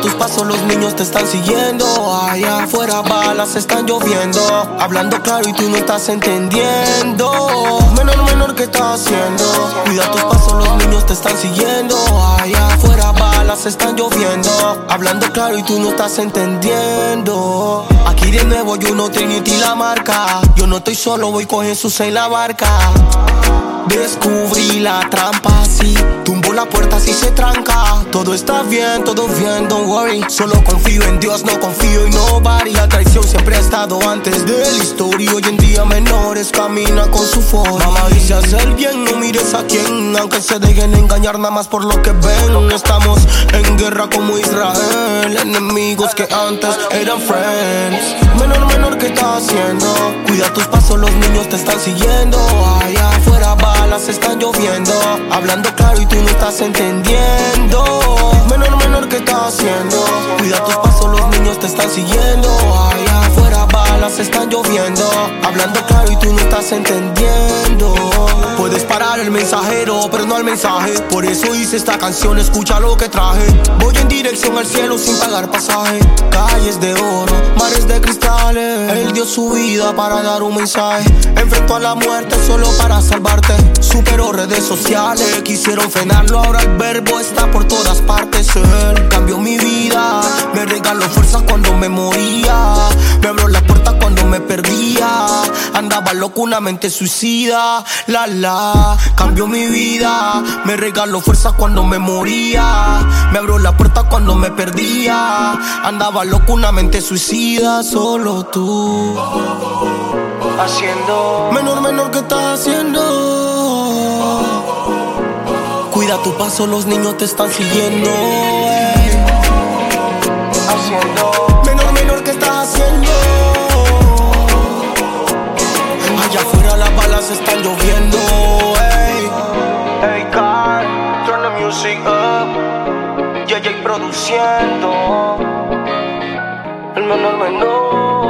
tus pasos, los niños te están siguiendo. Allá afuera balas están lloviendo. Hablando claro y tú no estás entendiendo. Menor, ¿qué estás haciendo? Cuida tus pasos, los niños te están siguiendo. Allá afuera balas están lloviendo. Hablando claro y tú no estás entendiendo. Aquí de nuevo Juno Trinity la marca. Yo no estoy solo, voy con Jesús en la barca. Descubrí la trampa, sí. Tumbo la puerta si se tranca. Todo está bien, don't worry. Solo confío en Dios, no confío en nobody. La traición siempre ha estado antes de la historia. Hoy en día menores camina con su forma. Mamá dice hacer bien, no mires a quién. Aunque se dejen engañar nada más por lo que ven. Estamos en guerra como Israel. Enemigos que antes eran friends. Menor, ¿qué estás haciendo? Cuida tus pasos, los niños te están siguiendo. Allá afuera balas están lloviendo. Hablando claro y tú no estás entendiendo. Menor, ¿qué estás haciendo? Cuida tus pasos, los niños te están siguiendo. Allá afuera balas están lloviendo. Hablando claro y tú no estás entendiendo. Puedes parar el mensajero, pero no al mensaje. Por eso hice esta canción, escucha lo que traje. Voy en dirección al cielo sin pagar pasaje. Calles de oro, mares de cristales. Él dio su vida para dar un mensaje. Enfrentó a la muerte solo para salvarte. Superó redes sociales, quisieron frenarlo. Ahora el verbo está por todas partes. Él cambió mi vida, me regaló fuerza cuando me moría. Me abrió la puerta cuando me perdía. Andaba loco, una mente suicida. Cambió mi vida, me regaló fuerza cuando me moría. Me abrió la puerta cuando me perdía. Andaba loco, una mente suicida. Solo tú haciendo. Menor, ¿qué estás haciendo? Cuida tu paso, los niños te están siguiendo. Haciendo. Menor, ¿qué estás haciendo? Allá afuera las balas están lloviendo. Hey, Carl, turn the music up. JJ produciendo. El menor.